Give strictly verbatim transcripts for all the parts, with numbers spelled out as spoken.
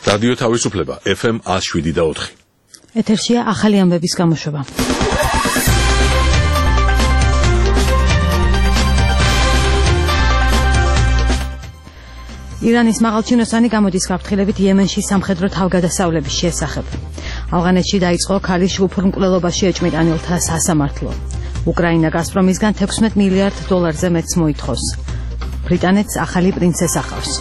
რადიო თავისუფლება ეფ ემ one oh seven და four. ეთერშია ახალი ამბების გამოშვება. ირანის მაღალჩინოსანი გამოდის გაფრთხილებით იემენში სამხედრო თავგადასავლების შესახებ. ავღანეთში დაიწყო ქალის შუქურ მკვლელობაში ეჭმიტანილთა სასამართლო. უკრაინა გაზპრომისგან თექვსმეტ მილიარდ დოლარზე მეტს მოითხოვს. ბრიტანეთს ახალი პრინცესა ჰყავს.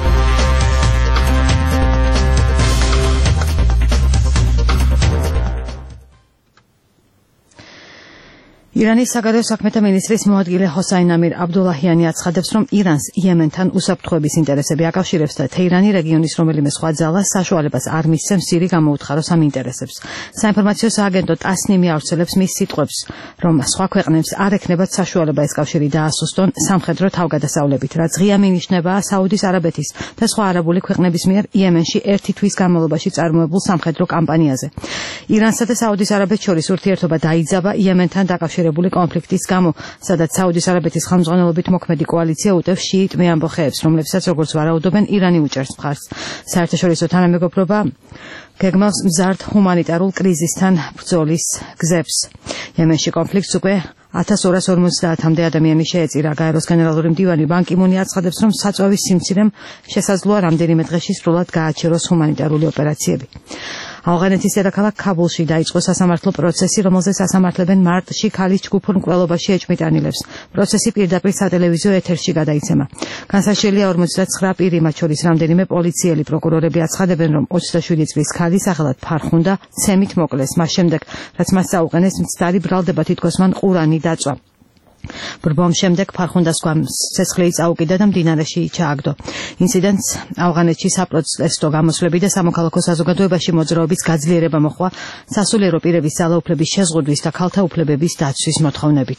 ირანის საგარეო საქმეთა მინისტრის მოადგილე ჰოსაინ ამირ აბდულაჰიანი აცხადებს, რომ ირანს იემენთან უსაფრთხოების ინტერესები აკავშირებს და თეირანი რეგიონის რომელიმე სხვა ძალას საშუალებას არ მისცემს სირი გამოუთხაროს ამ ინტერესებს. საინფორმაციო სააგენტო ტასნიმი ავრცელებს მის სიტყვებს, რომ სხვა ქვეყნებს არ ექნებათ საშუალება ეს კავშირი დაასუსტონ სამხედრო თავგადასავლებით, რაც ღია მინიშნებაა საუდის არაბეთის და სხვა არაბული ქვეყნების მიერ იემენში ერთი თვის განმავლობაში წარმოებულ სამხედრო კამპანიაზე. ირანსა და საუდის არაბეთს შორის ურთიერთობა დაიძაბა იემენთან დაკავშირებით კონფლიქტის გამო, სადაც საუდის არაბეთის ხელმძღვანელობით მოქმედი კოალიცია უტევს შიიტ მეამბოხეებს, რომლებსაც როგორც ვარაუდობენ ირანი უჭერს მხარს. საერთაშორისო თანამეგობრობა გეგმავს მზარდ ჰუმანიტარულ კრიზისთან ბრძოლის გზებს. იემენში კონფლიქტს უკვე ათას ორას ორმოცდაათამდე ადამიანი შეეწირა. გაეროს გენერალური მდივანი ბან კი მუნი აცხადებს, რომ საწვავის სიმცირემ შესაძლოა რამდენიმე დღეში სრულად გააჩეროს ჰუმანიტარული ოპერაციები. ავღანეთის დედაქალაქ ქაბულში დაიწყო სასამართლო პროცესი, რომელზეც ასამართლებენ მარტში ქალის ჯგუფურ მკვლელობაში ეჭმიტანილებს. პროცესი პირდაპირ სატელევიზიო ეთერში გადაიცემა. განსაშლელია ორმოცდაცხრა პირი, მათ შორის რამდენიმე პოლიციელი. პროკურორები აცხადებენ, რომ ოცდაშვიდი წლის ქალი სახელად ფარხუნდა ცემით მოკლეს, მას შემდეგ, რაც მას საუყენეს მცდარი ბრალდება, თითქოს მან ყურანი დაწვა. ბრბომ შემდეგ ფარხუნდას სეცხლი წაუკიდა და მდინარეში ჩააგდო. ინციდენტს ავღანეთში საპროტესტო გამოსვლები და სამოქალაქო საზოგადოებაში მოძრაობის გაძლიერება მოჰყვა სასულიერო პირების ძალაუფლების შეზღუდვის და ქალთა უფლებების დაცვის მოთხოვნებით.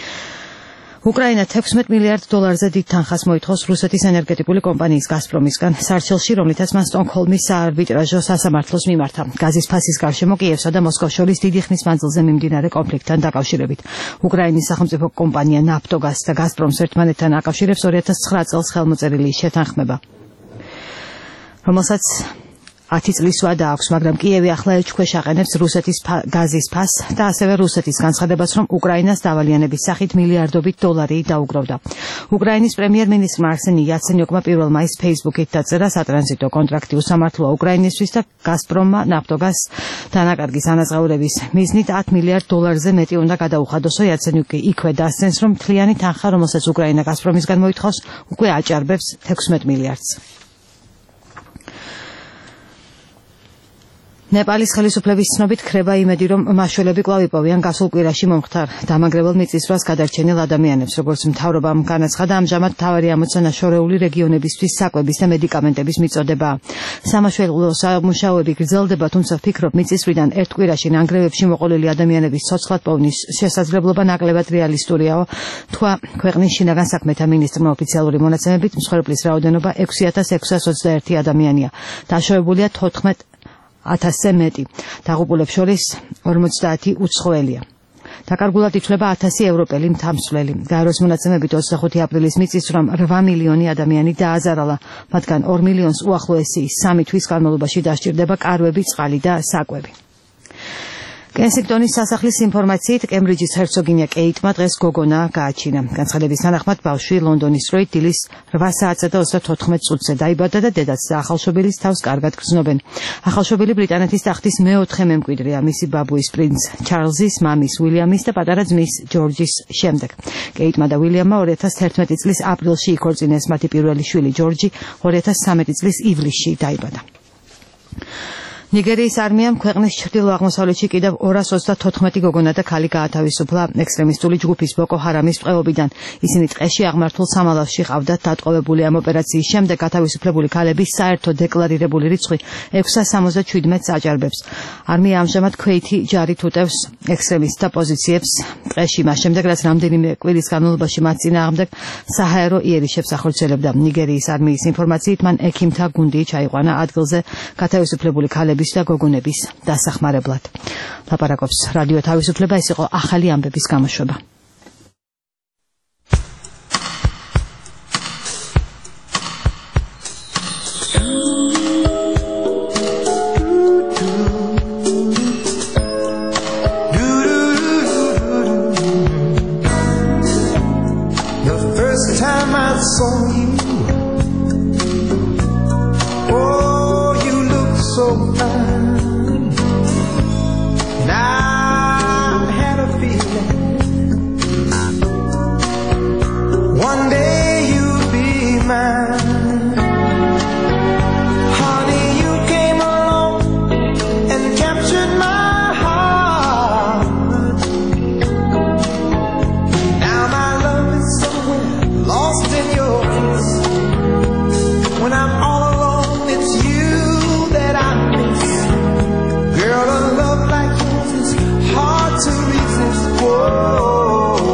უკრაინა თექვსმეტ მილიარდ დოლარზე დიდ თანხას მოითხოვს რუსეთის ენერგეტიკული კომპანიის გაზპრომისგან სარჩელში, რომლითაც მან სტოკჰოლმის საარბიტრაჟო სასამართლოს მიმართა. გაზის ფასის გარშემო კიევსა და მოსკოვს შორის დიდი ხნის მანძილზე მიმდინარე კონფლიქტთან დაკავშირებით. უკრაინის სახელმწიფო კომპანია ნაფტოგაზ და გაზპრომს ერთმანეთთან აკავშირებს ორი ათას ცხრა წელს ხელმოწერილი შეთანხმება, რომელსაც ათი წლის ვადა აქვს, მაგრამ კიევი ახლა ეჭქვეშ აყენებს რუსეთის გაზის ფასს და ასევე რუსეთის განცხადებას, რომ უკრაინას დავალიანების სახით მილიარდობით დოლარი დაუგროვდა. უკრაინის პრემიერ-მინისტრმა არსენი იაცენიუკმა პირველ მაისს ფეისბუქით დაწერა სატრანზიტო კონტრაქტი უსამართლოა უკრაინისთვის და გაზპრომმა ნაფტოგაზ დანაკარგის ანაზღაურების მიზნით ათ მილიარდ დოლარზე მეტი უნდა გადაუხადოსო. იაცენიუკი იქვე დასცენს, რომ მთლიანი თანხა, რომელსაც უკრაინა გაზპრომისგან მოითხოვს, უკვე აჭარბებს თექვსმეტ მილიარდს. ნეპალის ხელისუფლების ცნობით ქრება იმედი, რომ მაშველები კვლავ იპოვიან გასულ კვირაში მომხდარ დამანგრეველ მიწისძვრას გადარჩენილ ადამიანებს. როგორც მთავრობამ განაცხადა, ამჟამად მთავარი ამოცანა შორეული რეგიონებისთვის საკვების და მედიკამენტების მიწოდებაა. სამაშველო სამუშაოები გრძელდება, თუმცა ვფიქრობ, მიწისძვრიდან ერთ კვირაში ნანგრევებში მოყოლილი ადამიანების ცოცხლად პოვნის შესაძლებლობა ნაკლებად რეალისტურიაო, თქვა ქვეყნის შინაგან საქმეთა მინისტრმა. ოფიციალური მონაცემებით მსხვერპლის რაოდენობა ექვსი ათას ექვსას ოცდაერთი ადამიანია. დაშავებულია თოთხმეტ ათასზე მეტი. დაღუპულებს შორის ორმოცდაათი უცხოელია. დაკარგულად ითვლება ათასი ევროპელი მთამსვლელი. გაეროს მონაცემებით ოცდახუთი აპრილის მიწისძვრამ რვა მილიონი ადამიანი დააზარალა, მათგან ორ მილიონს უახლოესი სამი თვის განმავლობაში დასჭირდება კარვები, წყალი და საკვები. კენსინგტონის სასახლის ინფორმაციით კემბრიჯის ჰერცოგინია კეიტმა დღეს გოგონა გააჩინა. განცხადების თანახმად ბავშვი ლონდონის დროით დილის რვა საათსა და ოცდათოთხმეტ წუთზე დაიბადა და დედაც და ახალშობილის თავს კარგად გრძნობენ. ახალშობილი ბრიტანეთის ტახტის მეოთხე მემკვიდრეა მისი ბაბუის პრინც ჩარლზის, მამის უილიამის და პატარა ძმის ჯორჯის შემდეგ. კეიტმა და უილიამმა ორი ათას თერთმეტი წლის აპრილში იქორწინეს. მათი პირველი შვილი ჯორჯი ორი ათას ცხრამეტი წლის ივლისში დაიბადა. ნიგერიის არმიამ ქვეყნის ჩრდილო-აღმოსავლეთში კიდევ ორას ოცდათოთხმეტი გოგონა და ქალი გაათავისუფლა ექსტრემისტული ჯგუფის ბოკო ჰარამის ტყვეობიდან. ისინი ტყეში აღმართულ სამალავში ყავდათ დატყვევებული. ამ ოპერაციის შემდეგ გათავისუფლებული ქალების საერთო დეკლარირებული რიცხვი ექვსას სამოცდაშვიდმეტს აჭარბებს. არმია ამჟამად ქვეითი ჯარით უტევს ექსტრემისტთა პოზიციებს ტყეში, მას შემდეგ რაც რამდენიმე კვირის განმავლობაში მათ წინააღმდეგ საჰაერო იერიშებს ახორციელებდა. ნიგერიის არმიის ინფორმაციით მან ექიმთა გუნდი ჩაიყვანა ადგილზე გათავისუფლებული ქალების და გოგონების დასახმარებლად. ლაპარაკობს რადიო თავისუფლება, ეს იყო ახალი ამბების გამოშვება. sights on you. Oh, you look so fine. Now I had a feeling one day you'll be mine. Honey, you came along and captured my heart. Now my love is somewhere lost in your face. When I'm all alone, it's you that I miss. Girl, a love like yours is hard to resist. Whoa.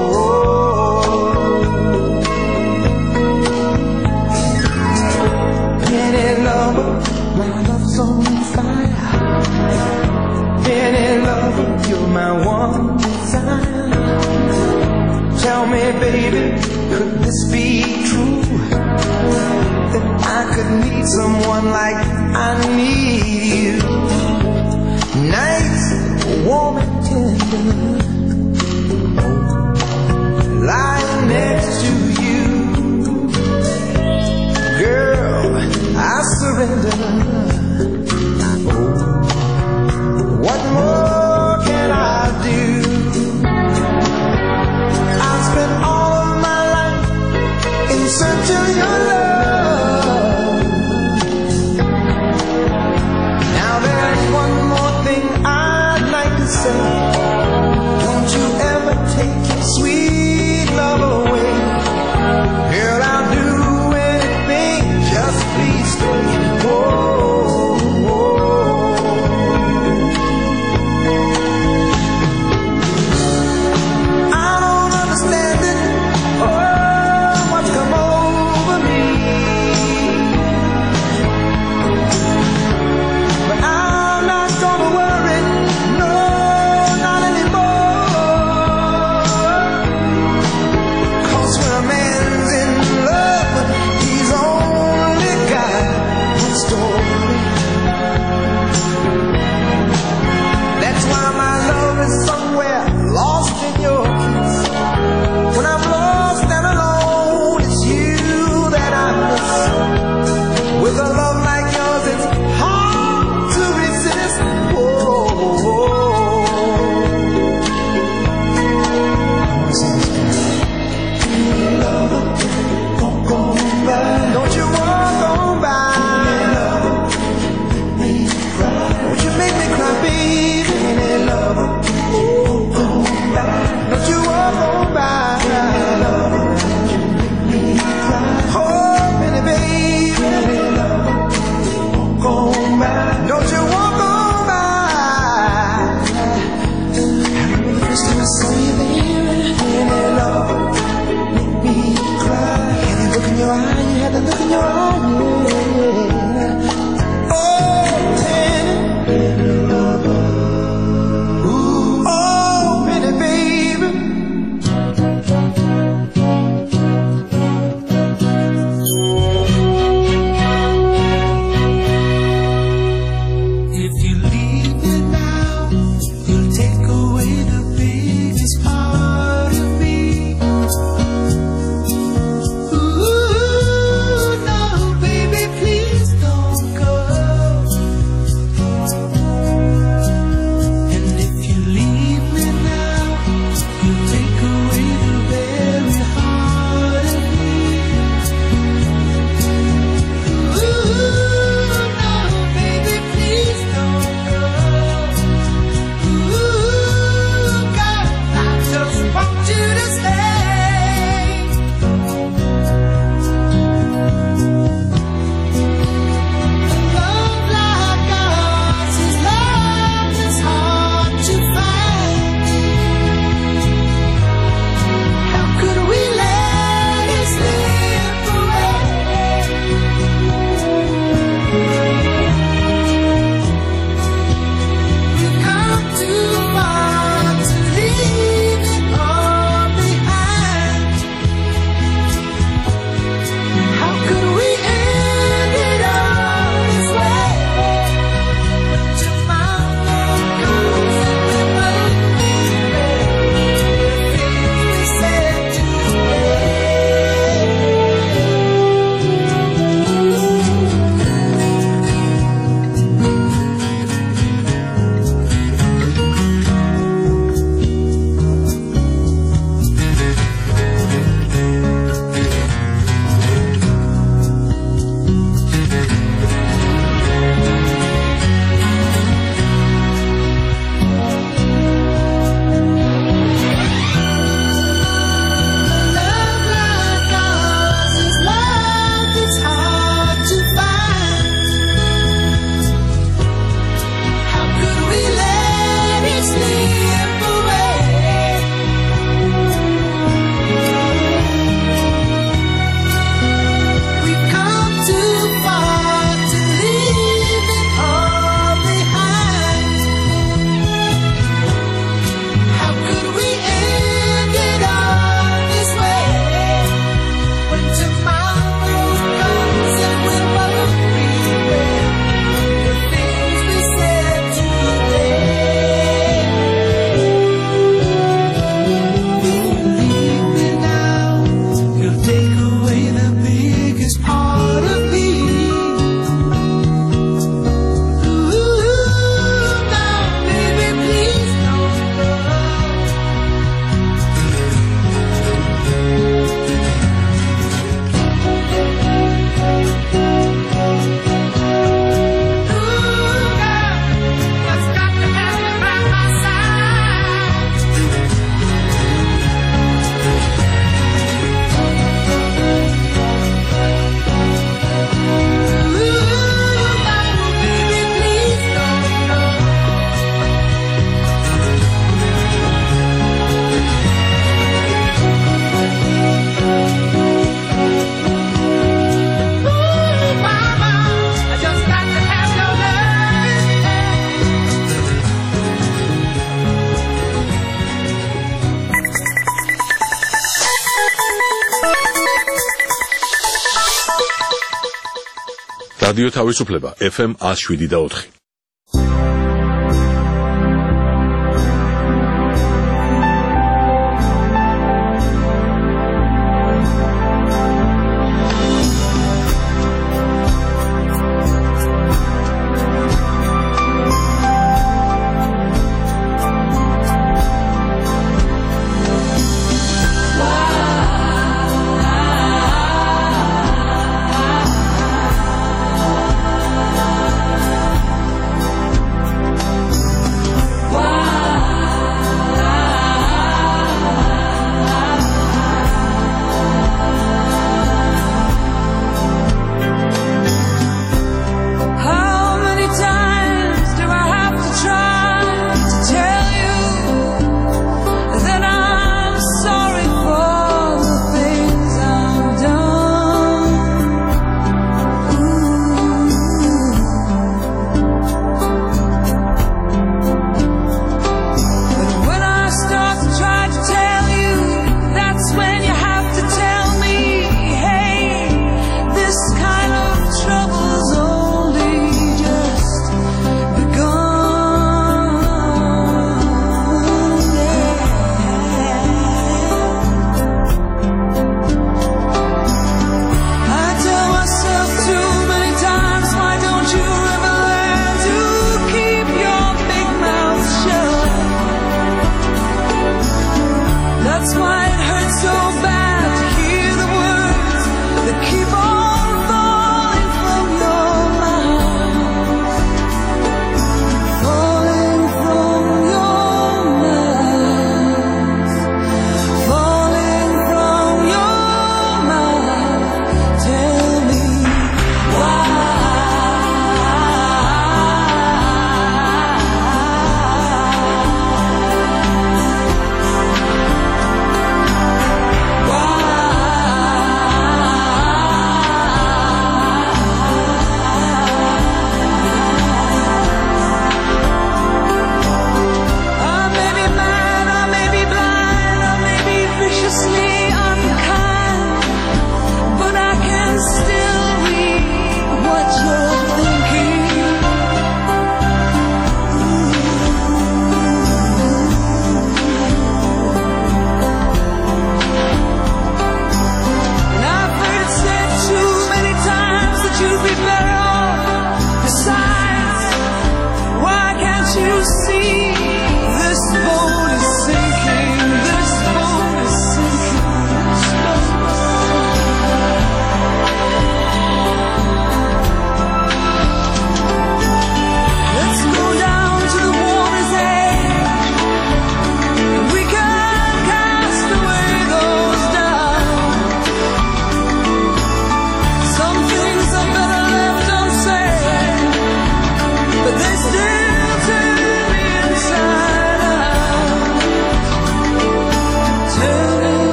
Penny lover, my love's on fire. Penny lover, you're my one desire. Tell me, baby, could this be true? That I could need someone like I need you. Nights warm and tender, lying next to you. Girl, I surrender. What more can I do? I've spent all of my life in search of your love. Now there's one more thing I'd like to say. რადიო თავისუფლება ეფ ემ one oh seven და four.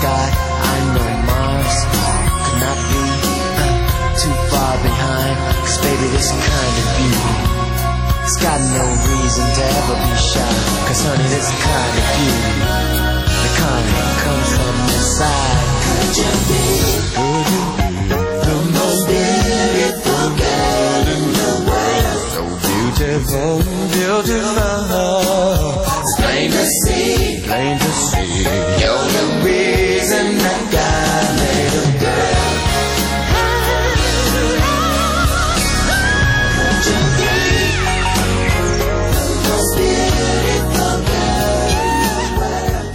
sky. I know Mars could not be uh, too far behind. Cause baby, this kind of beauty, it's got no reason to ever be shy. Cause honey, this kind of beauty, the kind that comes from inside. Could you be, could you be the most beautiful girl in the world? So beautiful, beautiful. It's plain to see, plain to see. You're the reason that God made a girl. Could you be the most beautiful girl in the world?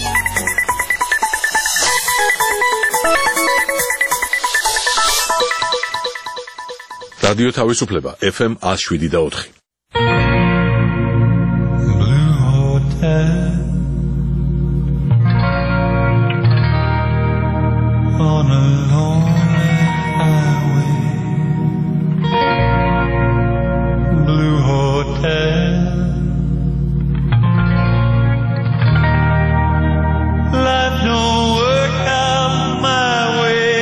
რადიო თავისუფლება F M one oh seven და four. Blue Hotel on a lonely highway. Blue Hotel, life don't work out my way.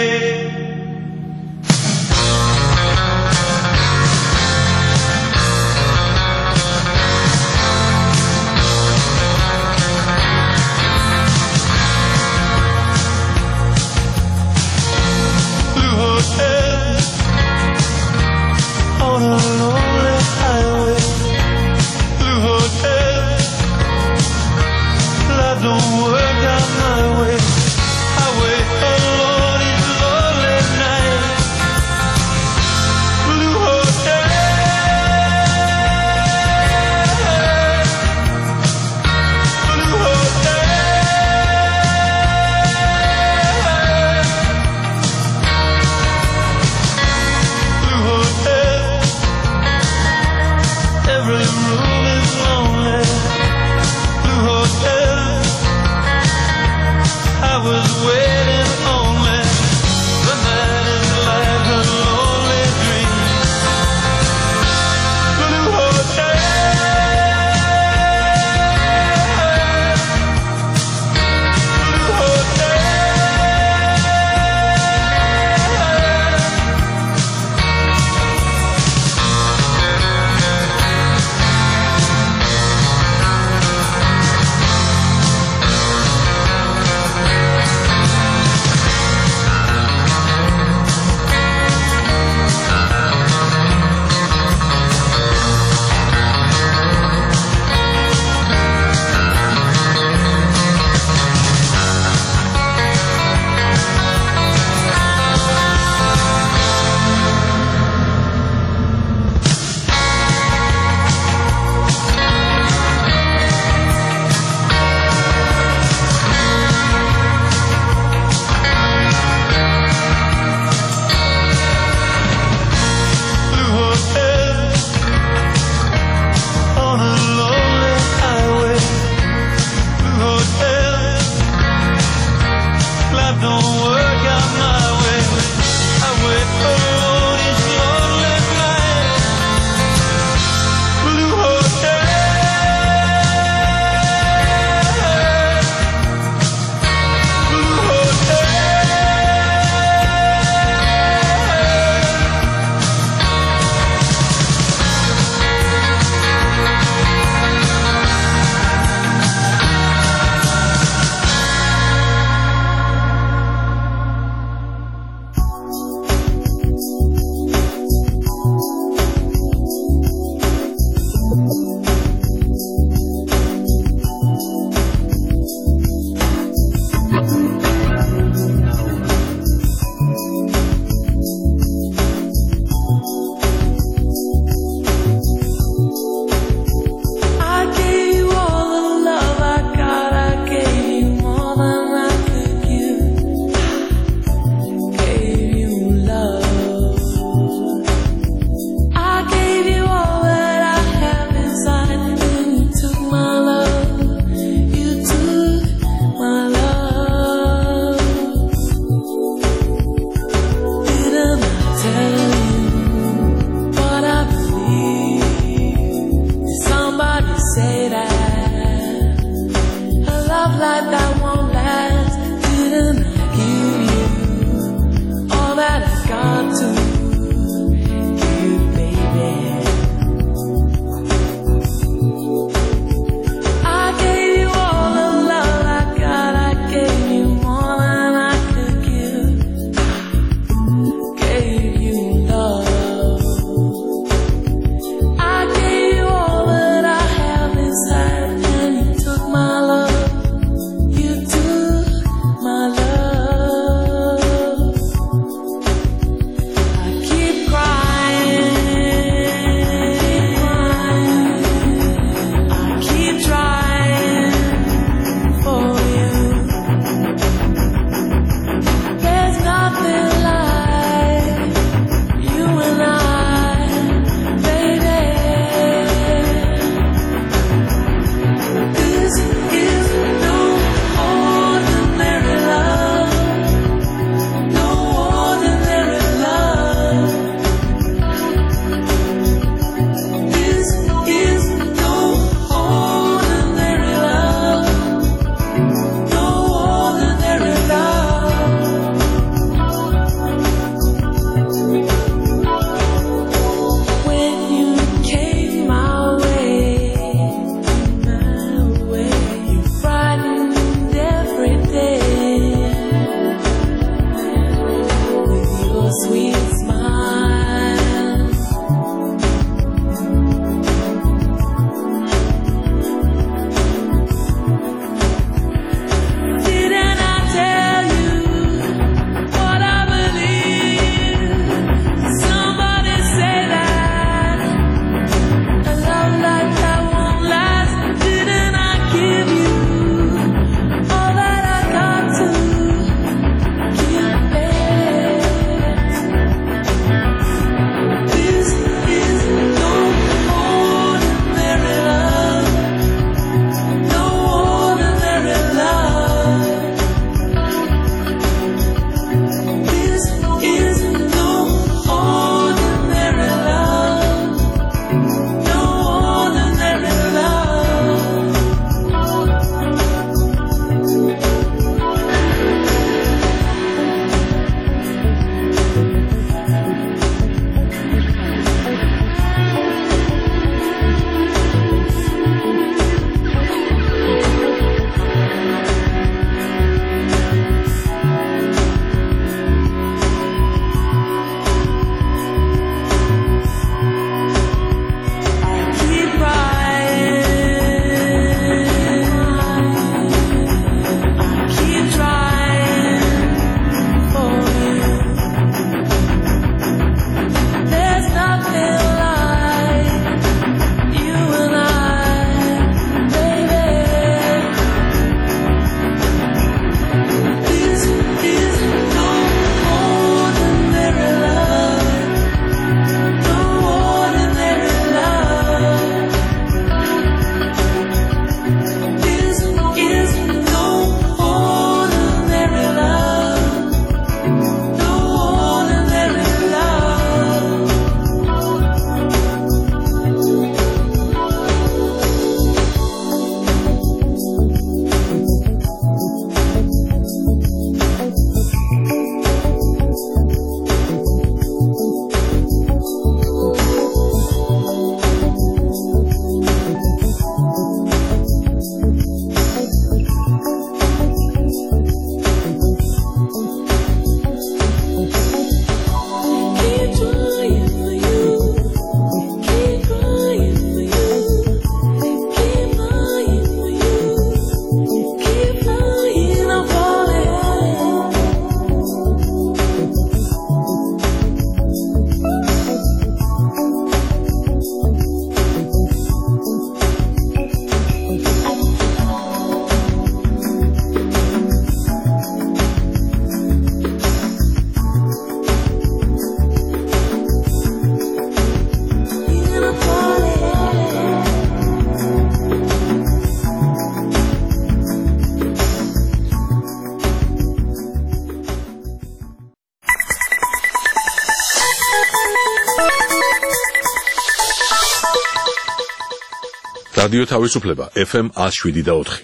რადიო თავისუფლება ეფ ემ one oh seven და four.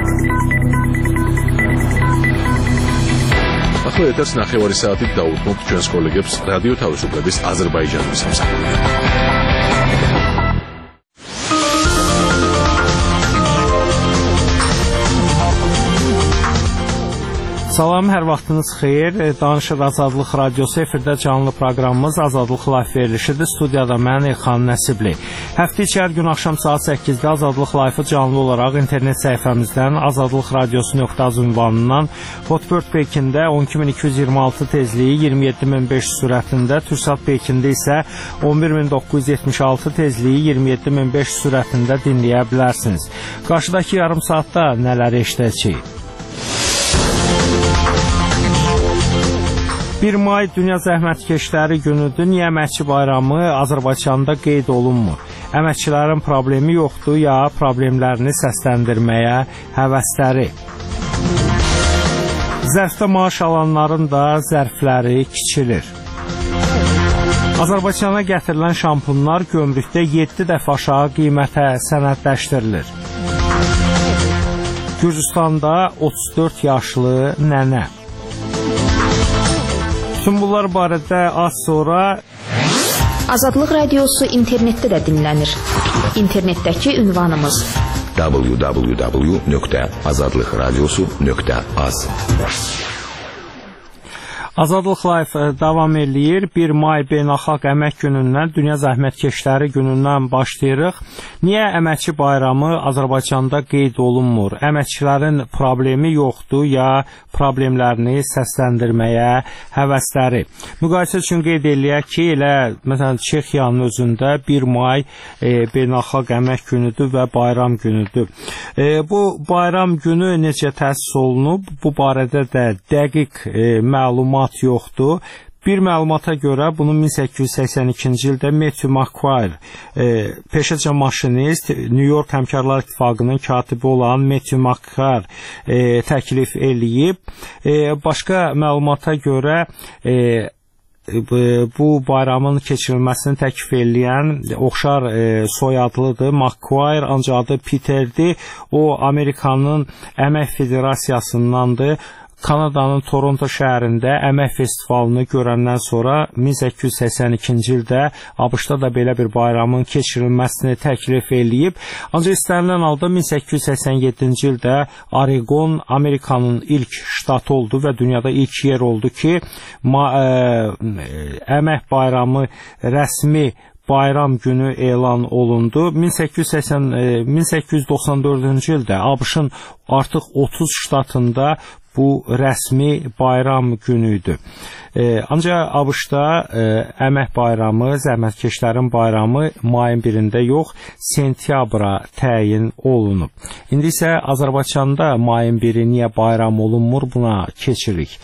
ახლა ეთერს ნახევარი საათით დაუბრუნებთ ჩვენს კოლეგებს რადიო თავისუფლების აზერბაიჯანის სამსახურში. Salam, hər vaxtınız xeyir. Danışır Azadlıq Radiosu efirdə canlı proqramımız Azadlıq Live verilişidir. Studiyada mən Elxan Nəsibli. Həftə içi hər gün axşam saat səkkizdə Azadlıq Live-ı canlı olaraq internet səhifəmizdən azadlıq radiosu nöqtə az ünvanından Hotbird Pekində on iki min iki yüz iyirmi altı tezliyi iyirmi yeddi min beş yüz sürətində, Türksat Pekində isə on bir min doqquz yüz yetmiş altı tezliyi iyirmi yeddi min beş yüz sürətində dinləyə bilərsiniz. Qarşıdakı yarım saatda nələr eşidəcəyik? bir may Dünya Zəhmətkeşləri günüdür. Niyə əməkçi bayramı Azərbaycanda qeyd olunmur? Əməkçilərin problemi yoxdur, ya problemlərini səsləndirməyə həvəsləri? Zərfdə maaş alanların da zərfləri kiçilir. Azərbaycana gətirilən şampunlar gömrükdə yeddi dəfə aşağı qiymətə sənədləşdirilir. Gürcüstanda otuz dörd yaşlı nənə. Bütün bunlar barədə az sonra Azadlıq Radiosu internetdə də dinlənir. İnternetdəki ünvanımız w w w nöqtə azadlıq radiosu nöqtə az. Azadlıq Live davam eləyir. bir may Beynəlxalq Əmək Günündən, Dünya Zəhmətkeşləri Günündən başlayırıq. Niyə əməkçi bayramı Azərbaycanda qeyd olunmur? Əməkçilərin problemi yoxdur, ya problemlərini səsləndirməyə həvəsləri? Müqayisə üçün qeyd eləyək ki, elə məsələn Çexiyanın özündə bir may e, Beynəlxalq Əmək Günüdür və bayram günüdür. E, bu bayram günü necə təsis olunub? Bu barədə də dəqiq e, məlumat yoxdur. Bir məlumata görə bunu min səkkiz yüz səksən ikinci ildə Matthew McQuire, e, peşəcə maşinist, New York Həmkarlar İttifaqının katibi olan Matthew McQuire e, təklif eləyib. E, başqa məlumata görə e, bu bayramın keçirilməsini təklif eləyən oxşar e, soyadlıdır. McQuire, ancaq adı Peterdir. O, Amerikanın Əmək Federasiyasındandır. Kanadanın Toronto şəhərində əmək festivalını görəndən sonra min səkkiz yüz səksən ikinci ildə ABŞ-da da belə bir bayramın keçirilməsini təklif eləyib. Ancaq istənilən halda min səkkiz yüz səksən yeddinci ildə Oregon Amerikanın ilk ştatı oldu və dünyada ilk yer oldu ki, ma, ə, əmək bayramı rəsmi bayram günü elan olundu. min səkkiz yüz doxsan dördüncü ildə ABŞ-ın artıq otuz ştatında bu rəsmi bayram günüydü. E, ancaq ABŞ-da e, əmək bayramı, zəhmətkeşlərin bayramı mayın birində yox, sentyabra təyin olunub. İndi isə Azərbaycanda mayın biri niyə bayram olunmur, buna keçirik.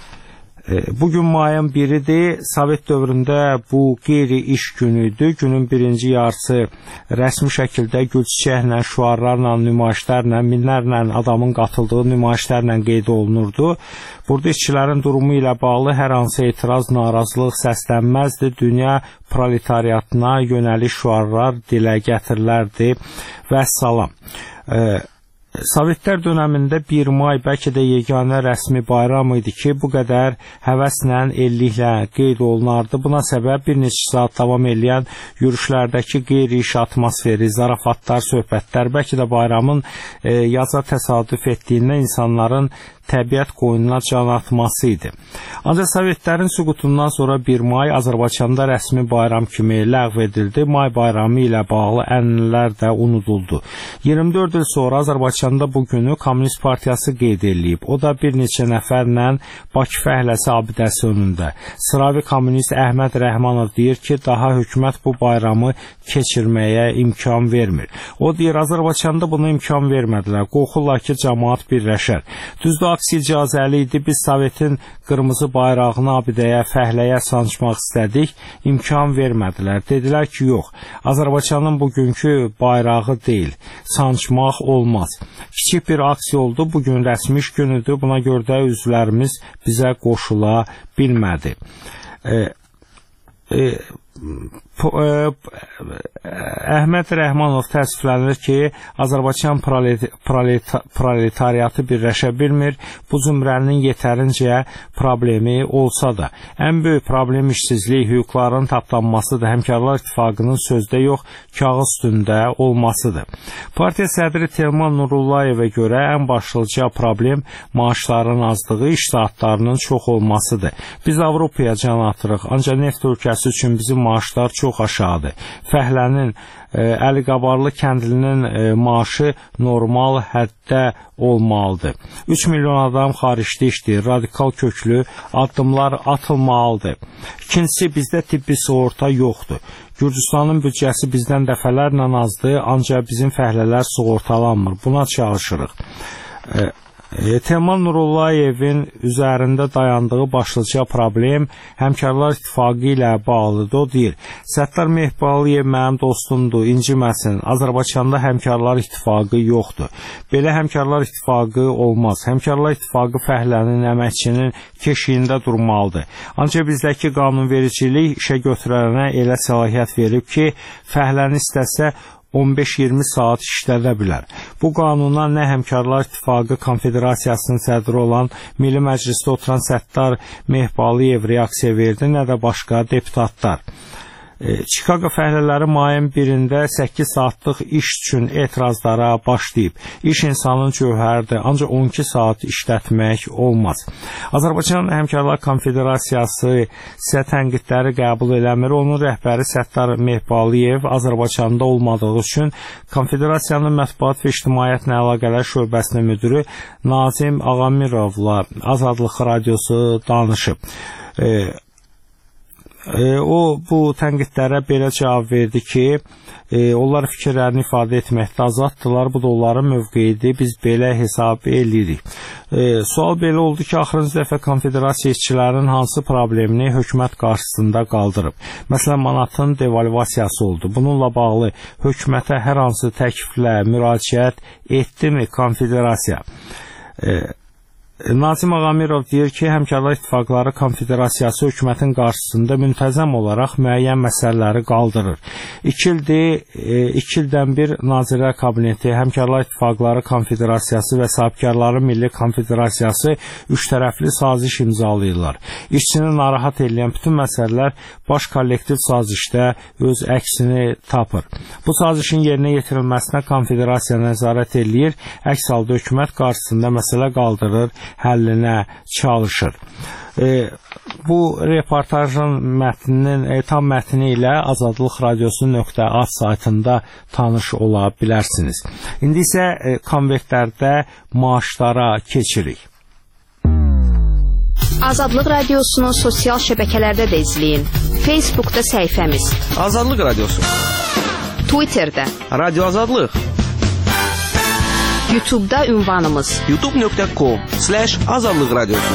Bugün mayın biridir. Sovet dövründə bu qeyri-iş günüydü. Günün birinci yarısı rəsmi şəkildə gül çiçəklə, şüarlarla, nümayişlərlə, minlərlə adamın qatıldığı nümayişlərlə qeyd olunurdu. Burada işçilərin durumu ilə bağlı hər hansı etiraz, narazılıq səslənməzdi. Dünya proletariatına yönəlik şüarlar dilə gətirilərdi və salam. E, Sovetlər dönəmində bir may bəlkə də yeganə rəsmi bayram idi ki, bu qədər həvəslə, elliklə qeyd olunardı. Buna səbəb bir neçə saat davam edən yürüşlərdəki qeyri-iş atmosferi, zarafatlar, söhbətlər, bəlkə də bayramın e, yaza təsadüf etdiyindən insanların təbiət qoynuna can atması idi. Ancaq Sovetlərin süqutundan sonra bir may Azərbaycanda rəsmi bayram kimi ləğv edildi. May bayramı ilə bağlı ənənələr də unuduldu. iyirmi dörd il sonra Azərbaycanda bu günü Komünist Partiyası qeyd edilib. O da bir neçə nəfərlə Bakı fəhləsi abidəsi önündə. Sıravi kommunist Əhməd Rəhmanov deyir ki, daha hökumət bu bayramı keçirməyə imkan vermir. O deyir, Azərbaycanda buna imkan vermədilər. Qorxurlar ki, cəmaat birləşər. Düzdür, aksi icazəli idi. Biz Sovetin qırmızı bayrağını abidəyə, fəhləyə sancmaq istədik. İmkan vermədilər. Dedilər ki, yox, Azərbaycanın bugünkü bayrağı deyil. Sancmaq olmaz. Kiçik bir aksiya oldu. Bugün rəsmi iş günüdür. Buna görə də üzvlərimiz bizə qoşula bilmədi. E, e, Əhməd Rəhmanov təəssüflənir ki, Azərbaycan proletariatı birləşə bilmir. Bu zümrənin yetərincə problemi olsa da, ən böyük problem işsizlik, hüquqların tapdanmasıdır. Həmkarlar İttifaqının sözdə yox, kağız üstündə olmasıdır. Partiya sədri Telman Nurullayevə görə ən başlıca problem maaşların azlığı, iş saatlarının çox olmasıdır. Biz Avropaya can atırıq, ancaq neft ölkəsi üçün bizim maaşlar çox aşağıdır. Fəhlənin, Əliqabarlı kəndlinin maaşı normal həddə olmalıdır. üç milyon adam xaricdə işləyir, radikal köklü addımlar atılmalıdır. İkincisi, bizdə tibbi sığorta yoxdur. Gürcüstanın büdcəsi bizdən dəfələrlə azdır, ancaq bizim fəhlələr sığortalanmır. Buna çalışırıq. Telman Nurullayevin üzərində dayandığı başlıca problem Həmkarlar İttifaqı ilə bağlıdır. O deyir, Səttar Mehballiyev mənim dostumdur, inciməsin. Azərbaycanda Həmkarlar İttifaqı yoxdur. Belə Həmkarlar İttifaqı olmaz. Həmkarlar İttifaqı fəhlənin, əməkçinin keşiyində durmalıdır. Ancaq bizdəki qanunvericilik işə götürənə elə səlahiyyət verib ki, fəhləni istəsə on beş iyirmi saat işlədə bilər. Bu qanuna nə Həmkarlar İttifaqı Konfederasiyasının sədri olan Milli Məclisdə oturan Səttar Mehballiyev reaksiya verdi, nə də başqa deputatlar. Chicago fəhlələri mayın birində səkkiz saatlıq iş üçün etirazlara başlayıb. İş insanın cövhəridir, ancaq on iki saat işlətmək olmaz. Azərbaycan Həmkarlar Konfederasiyası isə tənqidləri qəbul eləmir. Onun rəhbəri Səttar Mehballiyev Azərbaycanda olmadığı üçün Konfederasiyanın mətbuat və ictimaiyyətlə əlaqələr şöbəsinin müdürü Nazim Ağamirovla Azadlıq Radiosu danışıb. E, O, bu tənqidlərə belə cavab verdi ki, e, onlar fikirlərini ifadə etməkdə azaddılar, bu da onların mövqeyidir, biz belə hesab edirik. E, sual belə oldu ki, axırıncı dəfə konfederasiya işçilərinin hansı problemini hökumət qarşısında qaldırıb? Məsələn, manatın devalvasiyası oldu. Bununla bağlı hökumətə hər hansı təkliflə müraciət etdimi konfederasiya? E, Nazim Ağamirov deyir ki, Həmkarlar İttifaqları Konfederasiyası hökumətin qarşısında müntəzəm olaraq müəyyən məsələləri qaldırır. İki ildir, iki ildən bir Nazirlər Kabineti, Həmkarlar İttifaqları Konfederasiyası və Sahibkarların Milli Konfederasiyası üç tərəfli saziş imzalayırlar. İşçini narahat edən bütün məsələlər baş kollektiv sazişdə öz əksini tapır. Bu sazişin yerinə yetirilməsinə konfederasiya nəzarət eləyir, əks halda hökumət qarşısında məsələ qaldırır, həllinə çalışır. E, bu reportajın mətninin, e, tam mətni ilə azadlıq radiosu nöqtə az saytında tanış ola bilərsiniz. İndi isə e, konvertlərdə maaşlara keçirik. Azadlıq radiosunu sosial şəbəkələrdə də izləyin. Facebookda səhifəmiz Azadlıq radiosu, Twitterdə Radio Azadlıq, YouTube'da ünvanımız youtube nöqtə com slash azadlıq radiosu.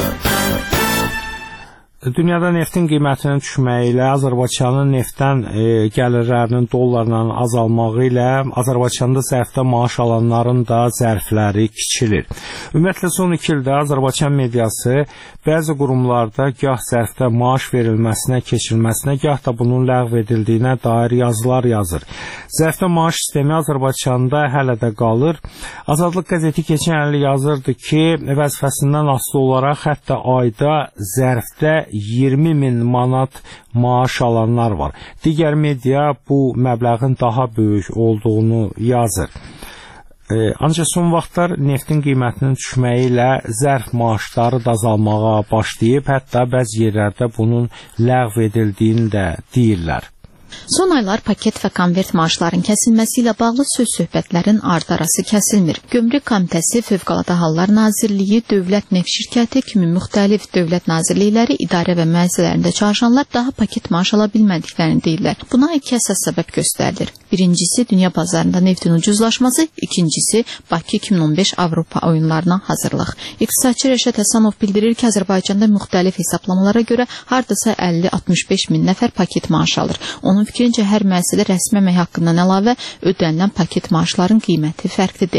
Dünyada neftin qiymətinin düşməyi ilə Azərbaycanın neftdən e, gəlirlərinin dollarla azalmağı ilə Azərbaycanda zərfdə maaş alanların da zərfləri kiçilir. Ümumiyyətlə son iki ildə Azərbaycan mediası bəzi qurumlarda gah zərfdə maaş verilməsinə, keçirilməsinə, gah da bunun ləğv edildiyinə dair yazılar yazır. Zərfdə maaş sistemi Azərbaycanda hələ də qalır. Azadlıq qəzeti keçən il yazırdı ki, vəzifəsindən asılı olaraq hətta ayda zərfdə iyirmi min manat maaş alanlar var. Digər media bu məbləğin daha böyük olduğunu yazır. E, ancaq son vaxtlar neftin qiymətinin düşməyi ilə zərf maaşları da azalmağa başlayıb, hətta bəzi yerlərdə bunun ləğv edildiyini də deyirlər. Son aylar paket və konvert maaşların kəsilməsi ilə bağlı söz-söhbətlərin ardı-arası kəsilmir. Gömrük Komitəsi, Fövqəladə Hallar Nazirliyi, Dövlət Neft Şirkəti kimi müxtəlif dövlət nazirlikləri, idarə və müəssisələrində çalışanlar daha paket maaş ala bilmədiklərini deyirlər. Buna iki əsas səbəb göstərilir. Birincisi, dünya bazarında neftin ucuzlaşması, ikincisi, Bakı iki min on beş Avropa oyunlarına hazırlıq. İqtisadçı Rəşad Həsənov bildirir ki, Azərbaycanda müxtəlif hesablamalara görə hardasa əlli altmış beş min nəfər paket maaş alır. Onun fikrincə hər müəssisədə rəsmi əmək haqqından əlavə ödənilən paket maaşların qiyməti fərqlidir.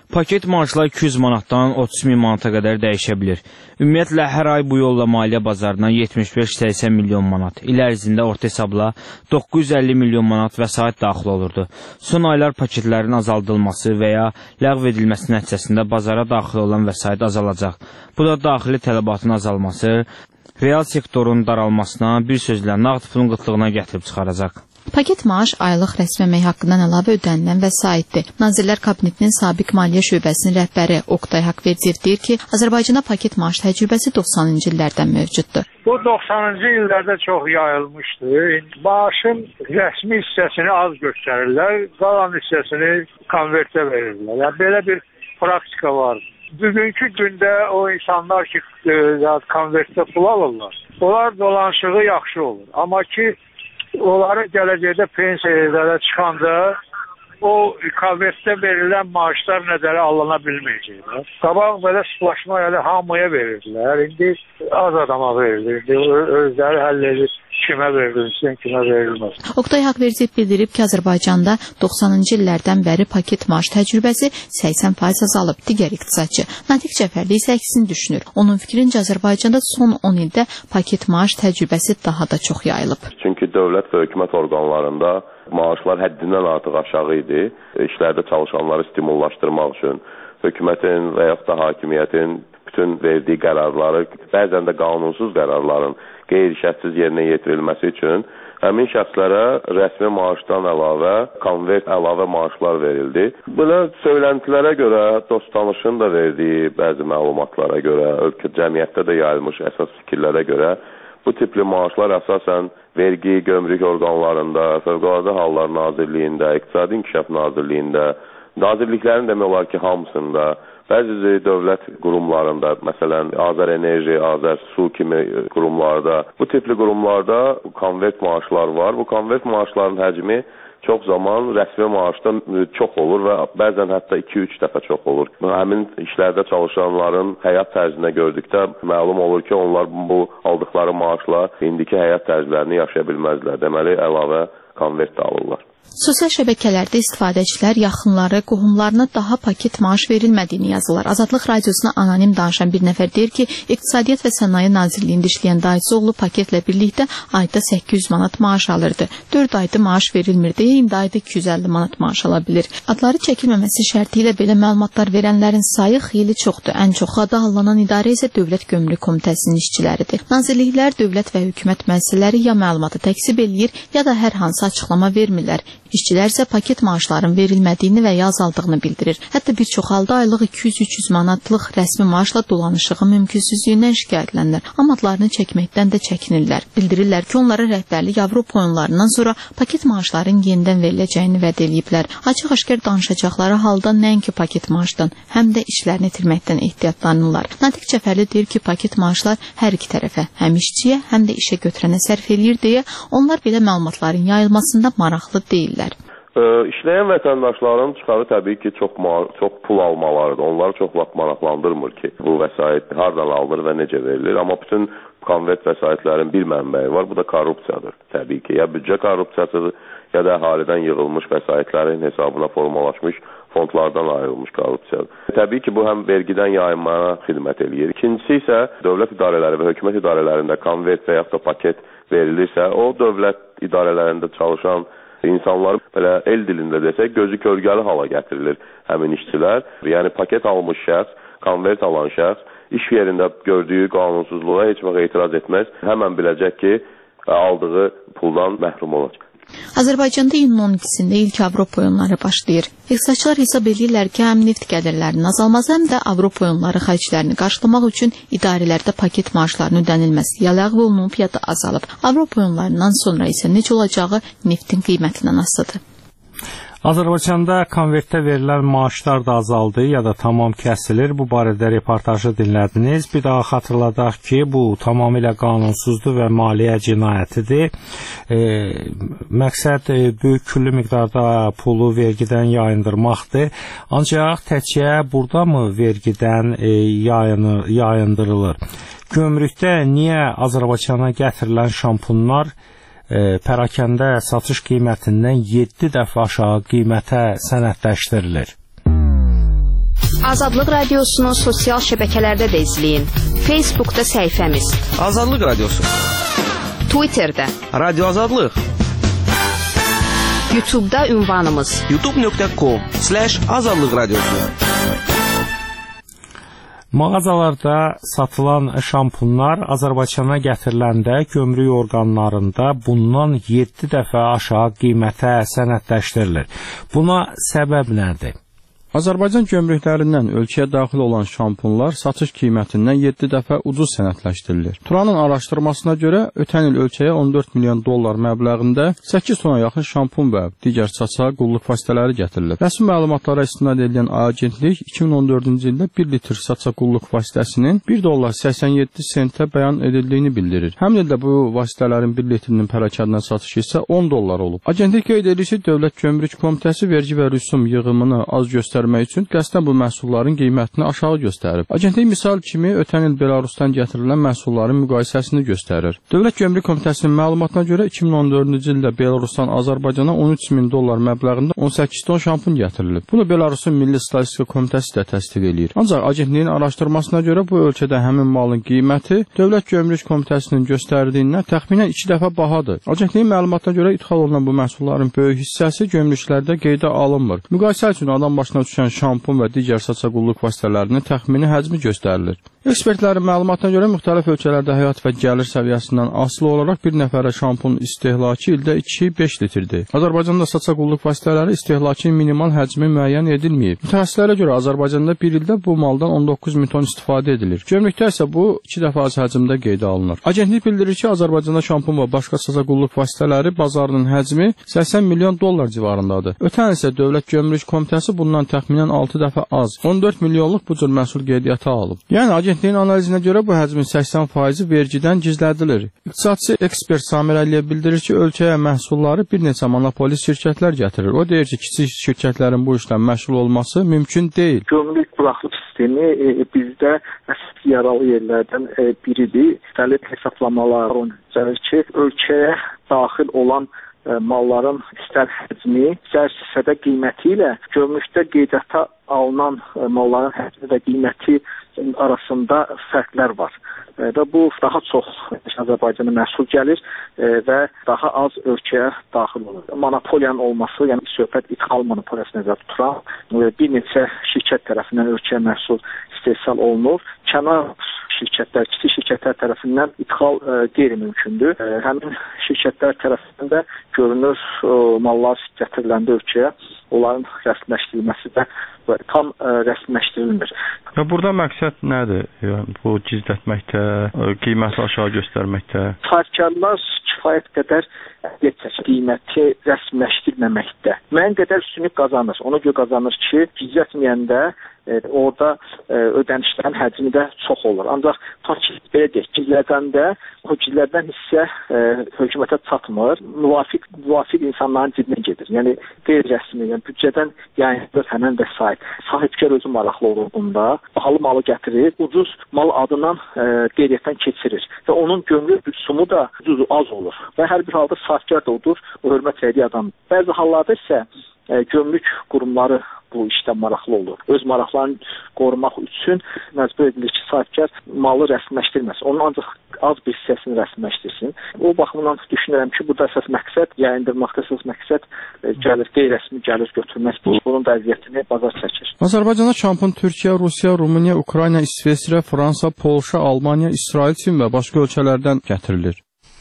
Paket maaşlar iki yüz manatdan otuz min manata qədər dəyişə bilir. Ümumiyyətlə, hər ay bu yolla maliyyə bazarından yetmiş beş səksən milyon manat, il ərzində orta hesabla doqquz yüz əlli milyon manat vəsait daxil olurdu. Son aylar paketlərin azaldılması və ya ləğv edilməsi nəticəsində bazara daxil olan vəsait azalacaq. Bu da daxili tələbatın azalması, real sektorun daralmasına, bir sözlə nağd pulun qıtlığına gətirib çıxaracaq. Paket maaş aylıq rəsmi əmək haqqından əlavə ödənilən vəsaitdir. Nazirlər Kabinetinin sabiq maliyyə şöbəsinin rəhbəri Oqtay Haqverdiyev deyir ki, Azərbaycanda paket maaş təcrübəsi doxsanıncı illərdən mövcuddur. Bu doxsanıncı illərdə çox yayılmışdı. Maaşın rəsmi hissəsini az göstərirlər, qalan hissəsini konvertə verirlər. Yəni, belə bir praktika var. Bugünkü gündə o insanlar ki, konvertdə pul alırlar, onlar dolanışığı yaxşı olur. Amma ki, onları gələcəkdə pensiyalara çıxanda o konvertdə verilən maaşlar nəzərə alına bilməyəcəklər. Qabaq belə sıxlaşma elə hamıya verirdilər. İndi az adama verilir. Özləri həll edir. Kimə verilsin, kimə verilməz. Oqtay Haqverdiyev bildirib ki, Azərbaycanda doxsanıncı illərdən bəri paket maaş təcrübəsi səksən faiz azalıb. Digər iqtisadçı Natiq Cəfərli isə əksini düşünür. Onun fikrincə Azərbaycanda son on ildə paket maaş təcrübəsi daha da çox yayılıb. Çünki dövlət və hökumət orqanlarında maaşlar həddindən artıq aşağı idi. İşlərdə çalışanları stimullaşdırmaq üçün hökumətin və yaxud da hakimiyyətin bütün verdiyi qərarları, bəzən də qanunsuz qərarların qeyri-şərtsiz yerinə yetirilməsi üçün həmin şəxslərə rəsmi maaşdan əlavə, konvert əlavə maaşlar verildi. Belə söyləntilərə görə, dost tanışın da verdiyi bəzi məlumatlara görə, ölkə cəmiyyətdə də yayılmış əsas fikirlərə görə bu tipli maaşlar əsasən vergi, gömrük orqanlarında, Fövqəladə Hallar Nazirliyində, İqtisadi İnkişaf Nazirliyində, nazirliklərin demək olar ki, hamısında, bəzi dövlət qurumlarında, məsələn, Azərenerji, Azərsu kimi qurumlarda, bu tipli qurumlarda konvert maaşlar var. Bu konvert maaşların həcmi çox zaman rəsmi maaşdan çox olur və bəzən hətta iki üç dəfə çox olur. Həmin işlərdə çalışanların həyat tərzinə gördükdə məlum olur ki, onlar bu aldıqları maaşla indiki həyat tərzlərini yaşaya bilməzlər. Deməli, əlavə konvert də alırlar. Sosial şəbəkələrdə istifadəçilər yaxınları, qohumlarına daha paket maaş verilmədiyini yazırlar. Azadlıq radiosuna anonim danışan bir nəfər deyir ki, İqtisadiyyat və Sənaye Nazirliyində işləyən dayısı oğlu paketlə birlikdə ayda səkkiz yüz manat maaş alırdı. dörd ayda maaş verilmirdi, indi ayda iki yüz əlli manat maaş ala bilir. Adları çəkilməməsi şərti ilə belə məlumatlar verənlərin sayı xeyli çoxdur. Ən çox adı hallanan idarə isə Dövlət Gömrük Komitəsinin işçiləridir. Nazirliklər, dövlət və hökumət müəssisələri ya məlumatı təksib eləyir, ya da hər hansı açıqlama vermirlər. İşçilər isə paket maaşların verilmədiyini və ya azaldığını bildirir. Hətta bir çox halda aylıq iki yüz üç yüz manatlıq rəsmi maaşla dolanışığı mümkünsüzlüyündən şikayətlənirlər. Amma adlarını çəkməkdən də çəkinirlər. Bildirirlər ki, onlara rəhbərlik Avropa oyunlarından sonra paket maaşların yenidən veriləcəyini vəd eləyiblər. Açıq-aşkar danışacaqları halda nəinki paket maaşdan, həm də işlərini itirməkdən ehtiyatlanırlar. Natiq Cəfərli deyir ki, paket maaşlar hər iki tərəfə, həm işçiyə, həm də işə götürənə sərf eləyir deyə onlar belə məlumatların yayılmasında maraqlı deyil. Ə, işləyən vətəndaşların çıxarı təbii ki, çox, çox pul almalarıdır. Onları çox vaxt maraqlandırmır ki, bu vəsait hardan alınır və necə verilir. Amma bütün konvert vəsaitlərin bir mənbəyi var, bu da korrupsiyadır. Təbii ki, ya büdcə korrupsiyasıdır, ya da əhalidən yığılmış vəsaitlərin hesabına formalaşmış fondlardan ayrılmış korrupsiyadır. Təbii ki, bu həm vergidən yayınmaya xidmət eləyir. İkincisi isə dövlət idarələri və hökumət idarələrində konvert və yaxud da paket verilirsə, o dövlət idarələrində çalışan insanların belə el dilində desək, gözü kölgəli hala gətirilir həmin işçilər. Yəni paket almış şəxs, konvert alan şəxs iş yerində gördüyü qanunsuzluğa heç vaxt etiraz etməz. Həmən biləcək ki, aldığı puldan məhrum olacaq. Azərbaycanda iyunun on ikisində ilk Avropa oyunları başlayır. İqtisadçılar hesab edirlər ki, həm neft gəlirlərinin azalması, həm də Avropa oyunları xərclərini qarşılamaq üçün idarələrdə paket maaşlarının ödənilməsi ya ləğv olunub, ya da azalıb. Avropa oyunlarından sonra isə necə olacağı neftin qiymətindən asılıdır. Azərbaycanda konvertdə verilən maaşlar da azaldı ya da tamam kəsilir. Bu barədə reportajı dinlədiniz. Bir daha xatırladaq ki, bu tamamilə qanunsuzdur və maliyyə cinayətidir. E, məqsəd e, böyük küllü miqdarda pulu vergidən yayındırmaqdır. Ancaq təkcə burada mı vergidən e, yayını, yayındırılır? Gömrükdə niyə Azərbaycana gətirilən şampunlar E, pərakəndə satış qiymətindən yeddi dəfə aşağı qiymətə sənədləşdirilir? Azadlıq Radiosunu sosial şəbəkələrdə də izləyin. Facebookda səhifəmiz Azadlıq Radiosu, Twitterdə Radio Azadlıq, YouTube'da ünvanımız youtube nöqtə com slash azadlıq radiosu. Mağazalarda satılan şampunlar Azərbaycana gətiriləndə gömrük orqanlarında bundan yeddi dəfə aşağı qiymətə sənədləşdirilir. Buna səbəb nədir? Azərbaycan gömrüklərindən ölkəyə daxil olan şampunlar satış qiymətindən yeddi dəfə ucuz sənədləşdirilir. Turanın araşdırmasına görə ötən il ölkəyə on dörd milyon dollar məbləğində səkkiz tona yaxın şampun və digər saça qulluq vasitələri gətirilib. Rəsmi məlumatlara istinad edilən agentlik iki min on dördüncü ildə bir litr saça qulluq vasitəsinin bir dollar səksən yeddi sentə bəyan edildiyini bildirir. Həmin ildə bu vasitələrin bir litrinin pərakəndən satışı isə on dollar olub. Agentlik qeyd edir ki, Dövlət Gömrük Komitəsi vergi və rüsum yığımını az göstərmək üçün qəsdən bu məhsulların qiymətini aşağı göstərib. Agentlik misal kimi ötən il Belarusdan gətirilən məhsulların müqayisəsini göstərir. Dövlət Gömrük Komitəsinin məlumatına görə iki min on dördüncü ildə Belarusdan Azərbaycana on üç min dollar məbləğində on səkkiz ton şampun gətirilib. Bunu Belarusun Milli Statistika Komitəsi də təsdiq edir. Ancaq agentliyin araşdırmasına görə bu ölkədə həmin malın qiyməti Dövlət Gömrük Komitəsinin göstərdiyindən təxminən iki dəfə bahadır. Agentliyin məlumatına görə ixal olunan bu məhsulların böyük hissəsi gömrüklərdə qeydə alınmır. Müqayisə üçün adam başına düşən şampun və digər saça qulluq vasitələrinin təxmini həcmi göstərilir. Ekspertlərin məlumatına görə müxtəlif ölkələrdə həyat və gəlir səviyyəsindən asılı olaraq bir nəfərə şampun istehlakı ildə iki beş litrdir. Azərbaycanda saça qulluq vasitələri istehlakı minimal həcmi müəyyən edilməyib. Mütəxəssislərə görə Azərbaycanda bir ildə bu maldan on doqquz min ton istifadə edilir. Gömrükdə isə bu iki dəfə az həcmdə qeydə alınır. Agentlik bildirir ki, Azərbaycanda şampun və başqa saça qulluq vasitələri bazarının həcmi səksən milyon dollar civarındadır. Ötən il isə Dövlət Gömrük Komitəsi bundan təxminən altı dəfə az, on dörd milyonluq bu cür məhsul qeydiyyata alıb. Yəni agentliyin analizinə görə bu həcmin səksən faizi vergidən gizlədilir. İqtisadçı ekspert Samir Əliyev bildirir ki, ölkəyə məhsulları bir neçə monopolist şirkətlər gətirir. O deyir ki, kiçik şirkətlərin bu işlə məşğul olması mümkün deyil. Gömrük buraxılış sistemi e, bizdə əsas yaralı yerlərdən e, biridir. Müxtəlif hesablamalar onu göstərir ki, ölkəyə daxil olan malların istər həcmi, istər hissədə qiyməti ilə gömrükdə qeydiyyata alınan malların həcmi və qiyməti arasında fərqlər var. Və bu daha çox Azərbaycana məhsul gəlir və daha az ölkəyə daxil olur. Monopoliyanın olması, yəni söhbət ithal monopoliyasına nəzərdə tutulan bir neçə şirkət tərəfindən ölkəyə məhsul istehsal olunur. Kənar şirkətlər, kiçik şirkətlər tərəfindən ithal e, qeyri-mümkündür. E, həmin şirkətlər tərəfindən də görünür e, mallar gətiriləndə ölkəyə onların rəsmiləşdirilməsi də tam e, rəsmiləşdirilmir. Və burada məqsəd nədir? Yəni, bu gizlətməkdə, qiyməti aşağı göstərməkdə? Sahibkarlar kifayət qədər əziyyət qiyməti rəsmiləşdirməməkdə müəyyən qədər üstünlük qazanır. Ona görə qazanır ki, gizlətməyəndə e, orada e, ödənişlərin həcmi də çox olur. Ancaq takip belə deyək, gizlədəndə o gizlədən hissə e, hökumətə çatmır, müvafiq, müvafiq insanların cibinə gedir. Yəni qeyri-rəsmi, yəni büdcədən yayındır həmən vəsait. Sahibkar özü maraqlı olur bunda, bahalı malı gətirir, ucuz mal adından e, qeyriyyətdən keçirir və onun gömrük rüsumu da ucuz az olur və hər bir halda sahibkar da odur, o hörmət elədiyi adam. Bəzi hallarda isə e, gömrük qurumları bu işdə maraqlı olur. Öz maraqlarını qorumaq üçün məcbur edilir ki, sahibkar malı rəsmiləşdirməsin. Onun ancaq az bir hissəsini rəsmiləşdirsin. O baxımdan düşünürəm ki, burada əsas məqsəd yayındırmaqda əsas məqsəd e, gəlir, qeyri-rəsmi gəlir götürmək. Bunun da əziyyətini bazar çəkir. Azərbaycana şampun Türkiyə, Rusiya, Rumıniya, Ukrayna, İsveçrə, Fransa, Polşa, Almaniya, İsrail, Çin və başqa ölkələrdən gətirilir.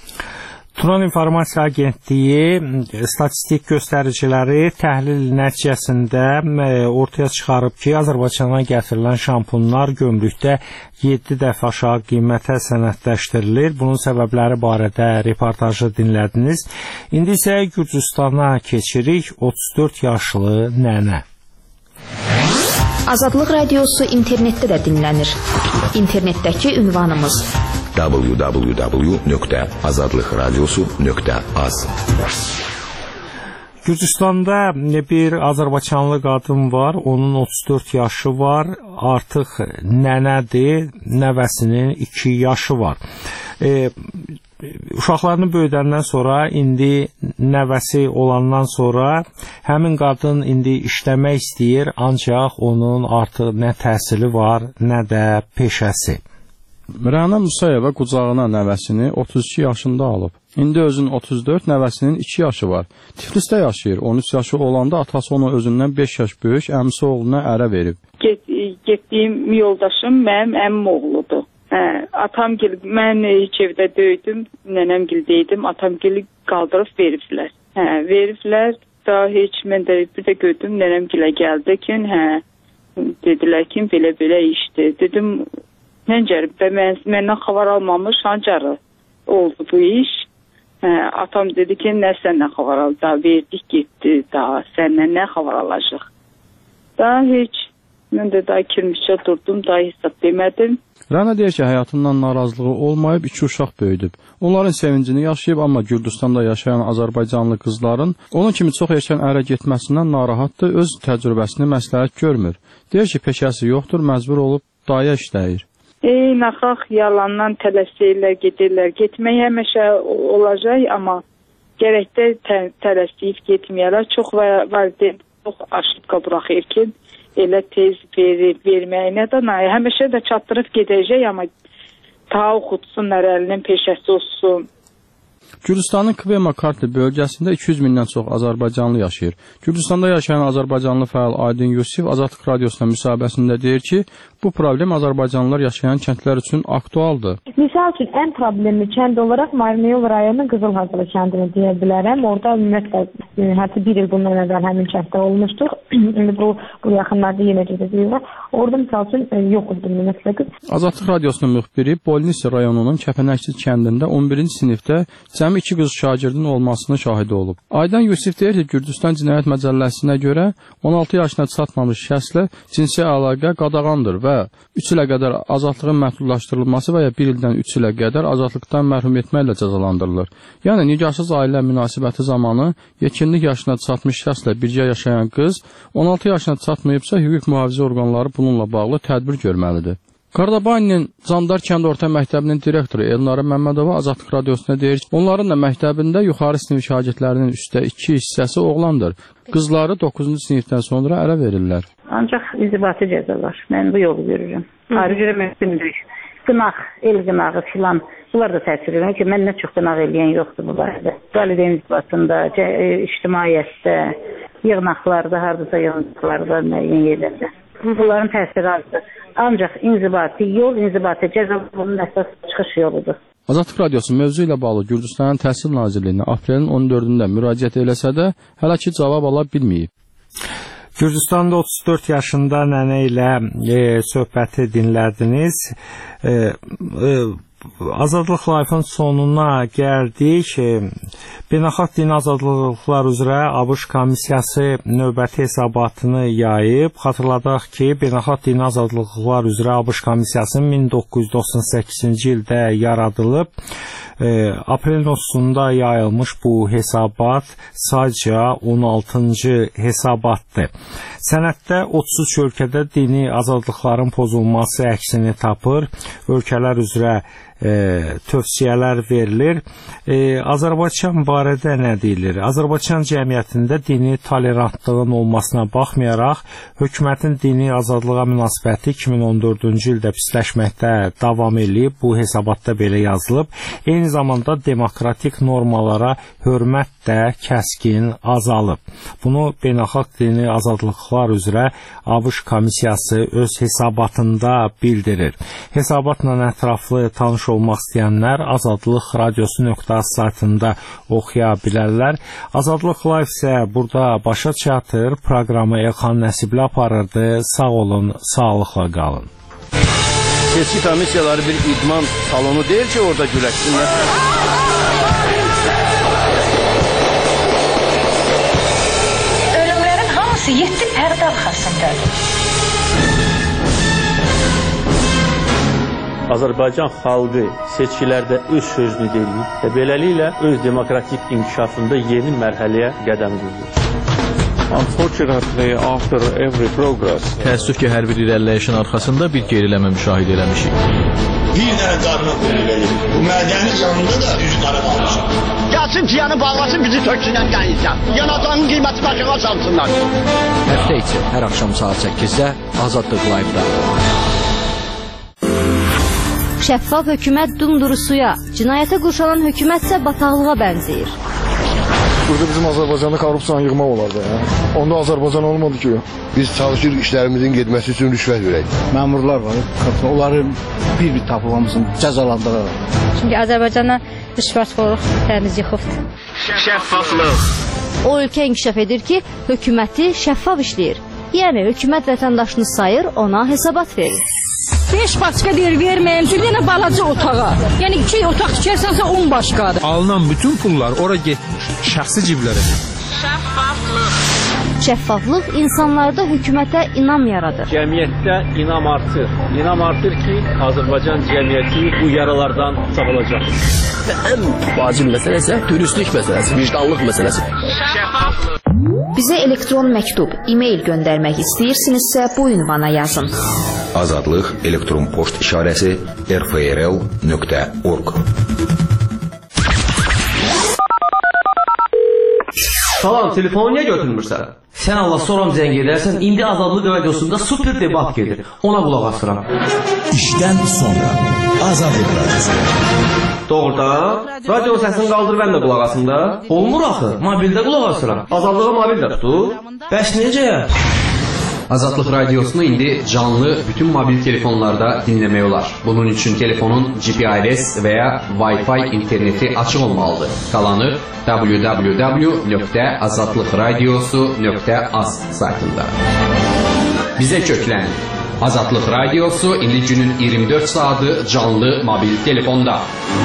Turan İnformasiya Agentliyi statistik göstəriciləri təhlil nəticəsində ortaya çıxarıb ki, Azərbaycana gətirilən şampunlar gömrükdə yeddi dəfə aşağı qiymətə sənədləşdirilir. Bunun səbəbləri barədə reportajı dinlədiniz. İndi isə Gürcüstana keçirik. otuz dörd yaşlı nənə. Azadlıq Radiosu internetdə də dinlənir. İnternetdəki ünvanımız w w w nöqtə azadlıq radiosu nöqtə az. Gürcüstanda bir Azərbaycanlı qadın var, onun otuz dörd yaşı var, artıq nənədir, nəvəsinin iki yaşı var. E, uşaqlarını böyüdəndən sonra, indi nəvəsi olandan sonra həmin qadın indi işləmək istəyir, ancaq onun artıq nə təhsili var, nə də peşəsi. Rəna Musayeva qucağına nəvəsini otuz iki yaşında alıb. İndi özünün otuz dörd, nəvəsinin iki yaşı var. Tiflisdə yaşayır. on üç yaşı olanda atası onu özündən beş yaş böyük əmisi oğluna ərə verib. Get, getdiyim yoldaşım mənim əmim oğludur. Hə, atamgil, mən heç evdə döydüm, nənəmgildəydim, atamgili qaldırıb veriblər. Hə, veriblər, daha heç mən də bir də gördüm, nənəmgilə gəldi ki, hə, dedilər ki, belə-belə işdir. Dedim, nəncəri, mən, məndən xabar almamış, hancarı oldu bu iş. Hə, atam dedi ki, nə səndən xabar aldı, daha verdik getdi, daha səndən nə xabar alacaq. Daha heç, mən də daha kirmişcə durdum, daha hesab demədim. Rəna deyir ki, həyatından narazılığı olmayıb, iki uşaq böyüdüb. Onların sevincini yaşayıb, amma Gürcüstanda yaşayan Azərbaycanlı qızların onun kimi çox erkən ərə getməsindən narahatdır, öz təcrübəsini məsləhət görmür. Deyir ki, peşəsi yoxdur, məcbur olub daya işləyir. Ey, naxaq, yalandan tələsirlər, gedirlər. Getmək həmişə olacaq, amma gərəkdə tə tələsib getməyərlər. Çox valideyn, çox aşıqqa buraxır ki, elə tez verib, verməyinə də, həmişə də çatdırıb gedəcək, amma ta oxutsunlar, əlinin peşəsi olsun. Gürcüstanın Kvema Kartli bölgəsində iki yüz mindən çox Azərbaycanlı yaşayır. Gürcüstanda yaşayan Azərbaycanlı fəal Aydın Yusif Azadlıq Radiosuna müsahibəsində deyir ki, bu problem Azərbaycanlılar yaşayan kəndlər üçün aktualdır. Misal üçün, ən problemli kənd olaraq Marmiyol rayonu Qızılhazılı kəndini deyə bilərəm. Orada ümumiyyətlə, hətta bir il bundan əvvəl həmin kənddə olmuşduq. İndi bu, bu yaxınlarda yenə gedəcəklər. Orada misal üçün yoxdur ümumiyyətlə. Azadlıq Radiosunun müxbiri Bolnisi rayonunun Kəpənəkçi kəndində on birinci sinifdə cəmi iki qız şagirdin olmasını şahidi olub. Aydan Yusif deyir ki, Gürcüstan Cinayət Məcəlləsinə görə on altı yaşına çatmamış şəxslə cinsi əlaqə qadağandır və üç ilə qədər azadlığın məhdudlaşdırılması və ya bir ildən üç ilə qədər azadlıqdan məhrum etməklə cəzalandırılır. Yəni, nigarsız ailə münasibəti zamanı yetkinlik yaşına çatmış şəxslə birgə yaşayan qız on altı yaşına çatmayıbsa, hüquq mühafizə orqanları bununla bağlı tədbir görməlidir. Qardabayının Candar kənd orta məktəbinin direktoru Elnara Məmmədova Azadlıq Radiosuna deyir ki, onların da məktəbində yuxarı sinif şagirdlərinin üstə iki hissəsi oğlandır. Qızları doqquzuncu sinifdən sonra ərə verirlər. Ancaq inzibati cəzalar. Mən bu yolu görürüm. Ayrıca mümkündür. Qınaq, el qınağı filan, bunlar da təsir edir ki, mən nə çox qınaq eləyən yoxdur bu barədə. Valideyn inzibatında, ictimaiyyətdə, yığınaqlarda, hardasa yığınaqlarda, müəyyən yerlərdə. Bunların təsiri azdır. Ancaq inzibati yol, inzibati cəza bunun əsas çıxış yoludur. Azadlıq Radiosu mövzu ilə bağlı Gürcüstanın Təhsil Nazirliyinə aprelin on dördündə müraciət eləsə də, hələ ki cavab ala bilməyib. Gürcüstanda otuz dörd yaşında nənə ilə e, söhbəti dinlədiniz. E, e, Azadlıq Live-ın sonuna gəldik. Beynəlxalq Dini Azadlıqlar üzrə ABŞ komissiyası növbəti hesabatını yayıb. Xatırladaq ki, Beynəlxalq Dini Azadlıqlar üzrə ABŞ komissiyası min doqquz yüz doxsan səkkizinci ildə yaradılıb. E, aprelin otuzunda yayılmış bu hesabat sadəcə on altıncı hesabatdır. Sənəddə otuz üç ölkədə dini azadlıqların pozulması əksini tapır. Ölkələr üzrə E, tövsiyələr verilir. E, Azərbaycan barədə nə deyilir? Azərbaycan cəmiyyətində dini tolerantlığın olmasına baxmayaraq, hökumətin dini azadlığa münasibəti iki min on dördüncü ildə pisləşməkdə davam edib. Bu hesabatda belə yazılıb. Eyni zamanda demokratik normalara hörmət də kəskin azalıb. Bunu Beynəlxalq Dini Azadlıqlar üzrə ABŞ komissiyası öz hesabatında bildirir. Hesabatla ətraflı tanış olmaq istəyənlər Azadlıq Radiosu nöqtə az saytında oxuya bilərlər. Azadlıq Live isə burada başa çatır. Proqramı Elxan Nəsibli aparırdı. Sağ olun, sağlıqla qalın. Seçki komissiyaları bir idman salonu deyil ki, orada güləşsinlər. Ölümlərin hamısı yeddi pərdə arxasındadır. Azərbaycan xalqı seçkilərdə öz sözünü deyir və beləliklə öz demokratik inkişafında yeni mərhələyə qədəm qoyur. Unfortunately, after every progress, Təəssüf ki, hər bir irəliləyişin arxasında bir geriləmə müşahidə eləmişik. Bir dənə qarına verir. Bu mədənin yanında da üz qara qalmışıq. Gəlsin piyanı bağlasın, bizi töksünən qəyəcəm. Yanacağın qiyməti başına çalsınlar. Həftə içi hər axşam saat səkkizdə Azadlıq Live-da. Şəffaf hökumət dumduru suya, cinayətə qurşanan hökumətsə bataqlığa bənzəyir. Burada bizim Azərbaycanda korrupsiyanı yığmaq olardı. Ya. Onda Azərbaycan olmadı ki. Biz çalışırıq işlərimizin getməsi üçün rüşvət verək. Məmurlar var, onları bir-bir tapılmamızın cəzalandıraraq. Çünki Azərbaycana rüşvətxorluq təmiz yıxıbdır. Şəffaflıq. O ölkə inkişaf edir ki, hökuməti şəffaf işləyir. Yəni, hökumət vətəndaşını sayır, ona hesabat verir. beş başqa deyir, verməyim üçün yenə balaca otağa. Yəni iki otaq tikərsənsə on başqadır. Alınan bütün pullar ora getmiş, şəxsi ciblərə. Şəffaflıq. Şəffaflıq insanlarda hökumətə inam yaradır. Cəmiyyətdə inam artır. İnam artır ki, Azərbaycan cəmiyyəti bu yaralardan sağalacaq. Ən vacib məsələ isə dürüstlük məsələsi, vicdanlıq məsələsi. Şəffaflıq. Bizə elektron məktub, e-mail göndərmək istəyirsinizsə bu ünvana yazın. Azadlıq elektron poçt işarəsi r f r l nöqtə org. Salam, telefonu niyə götürmürsən? Sən Allah soram zəng edərsən, indi Azadlıq radiosunda super debat gedir. Ona qulaq asıram. İşdən sonra Azadlıq radiosu. Doğrudan? Radionun səsini qaldır, mən də qulaq asım da. Olmur axı, mobildə qulaq asıram. Azadlığı mobildə tutur. Bəs necə? Azadlıq radiosunu indi canlı bütün mobil telefonlarda dinləmək olar. Bunun üçün telefonun G P R S və ya Wi-Fi interneti açıq olmalıdır. Qalanı w w w nöqtə azadlıq radiosu nöqtə az saytında. Bizə köklənin. Azadlıq radiosu indi günün iyirmi dörd saatı canlı mobil telefonda.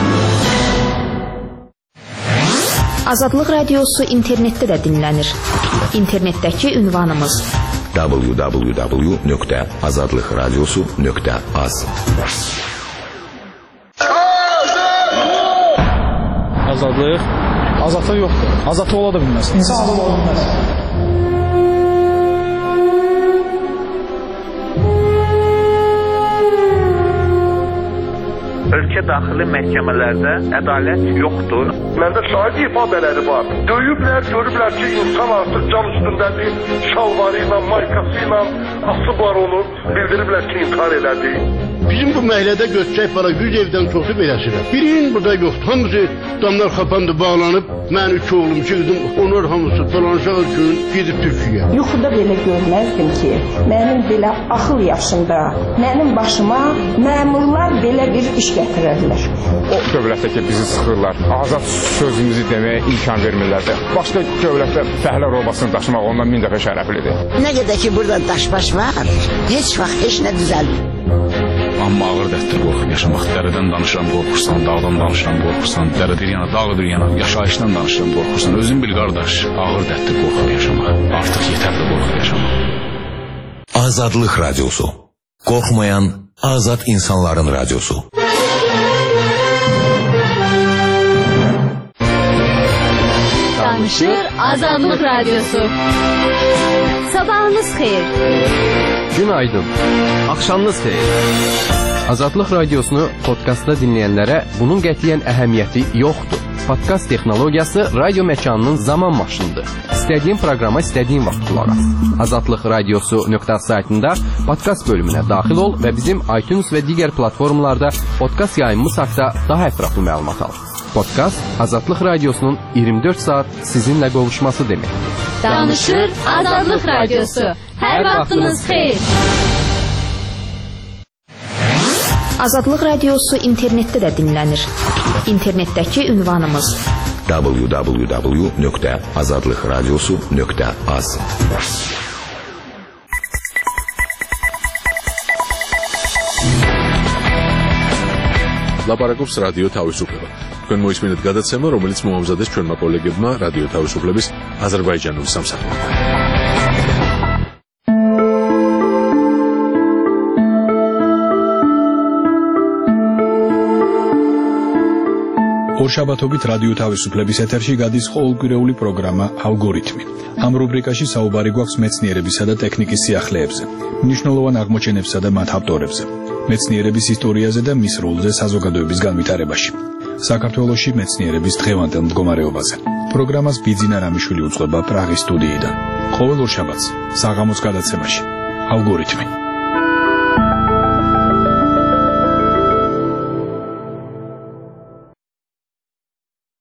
Azadlıq radiosu internetdə də dinlənir. İnternetdəki ünvanımız w w w nöqtə azadlıq radiosu nöqtə az. Azadlıq? Azadlıq yoxdur. Azadlıq ola da bilməz. İnsan azad ola bilməz. Ölkə daxili məhkəmələrdə ədalət yoxdur. Məndə şahid ifadələri var. Döyüblər, görüblər ki, insan artıq can üstündədir. Şalvarı ilə, maykası ilə asıblar onu. Bildiriblər ki, intihar elədi. Bizim bu məhəllədə götürək var, yüz evdən çoxu beləsirəm. Birinin burada yoxdur. Hamısı damlar xapandı, bağlanıb. Mən üç oğlum, iki qızım, onlar hamısı dolanışaq üçün gedib Türkiyə. Yuxuda belə görməzdim ki, mənim belə axıl yaşında, mənim başıma məmurlar belə bir iş gətirərlər. O dövlətdə ki, bizi sıxırlar, azad sözümüzü deməyə imkan vermirlər də. Başqa dövlətdə fəhlə robasını daşımaq ondan min dəfə şərəflidir. Nə qədər ki, burada daş-baş var, heç vaxt heç nə düzəlmir. Amma ağır dərddir qorxub yaşamaq. Dərədən danışıram, qorxursan, dağdan danışıram, qorxursan, dərə bir yana, dağ bir yana, yaşayışdan danışıram, qorxursan. Özün bil qardaş, ağır dərddir qorxub yaşamaq. Artıq yetərli qorxub yaşamaq. Azadlıq radiosu. Qorxmayan azad insanların radiosu. Danışır Azadlıq radiosu. Sabahınız xeyir. Günaydın. Axşamınız xeyir. Azadlıq radiosunu podkastda dinləyənlərə bunun qətiyyən əhəmiyyəti yoxdur. Podkast texnologiyası radio məkanının zaman maşınıdır. İstədiyin proqrama istədiyin vaxt qulaq as. azadlıq radiosu nöqtə saytında podkast bölümünə daxil ol və bizim iTunes və digər platformalarda podkast yayımımız haqqında daha ətraflı məlumat al. Podkast Azadlıq radiosunun iyirmi dörd saat sizinlə qovuşması deməkdir. Danışır Azadlıq radiosu. Hər vaxtınız xeyir. Azadlıq radiosu internetdə də dinlənir. İnternetdəki ünvanımız w w w nöqtə azadlıq radiosu nöqtə az. ლაპარაკობს რადიო თავისუფლება. თქვენ მოისმინეთ გადაცემა, რომელიც მოამზადეს ჩვენმა კოლეგებმა რადიო თავისუფლების აზერბაიჯანული სამსახურმა. ორშაბათობით რადიო თავისუფლების ეთერში გადის ყოველკვირეული პროგრამა ალგორითმი. ამ რუბრიკაში საუბარი გვაქვს მეცნიერებისა და ტექნიკის სიახლეებზე, მნიშვნელოვან აღმოჩენებსა და მათ ავტორებზე, მეცნიერების ისტორიაზე და მის როლზე საზოგადოების განვითარებაში. საქართველოში მეცნიერების დღევანდელ მდგომარეობაზე. პროგრამას ბიძინა რამიშვილი უწყება პრაღის სტუდიიდან. ყოველ ორშაბათს საღამოს გადაცემაში ალგორითმი.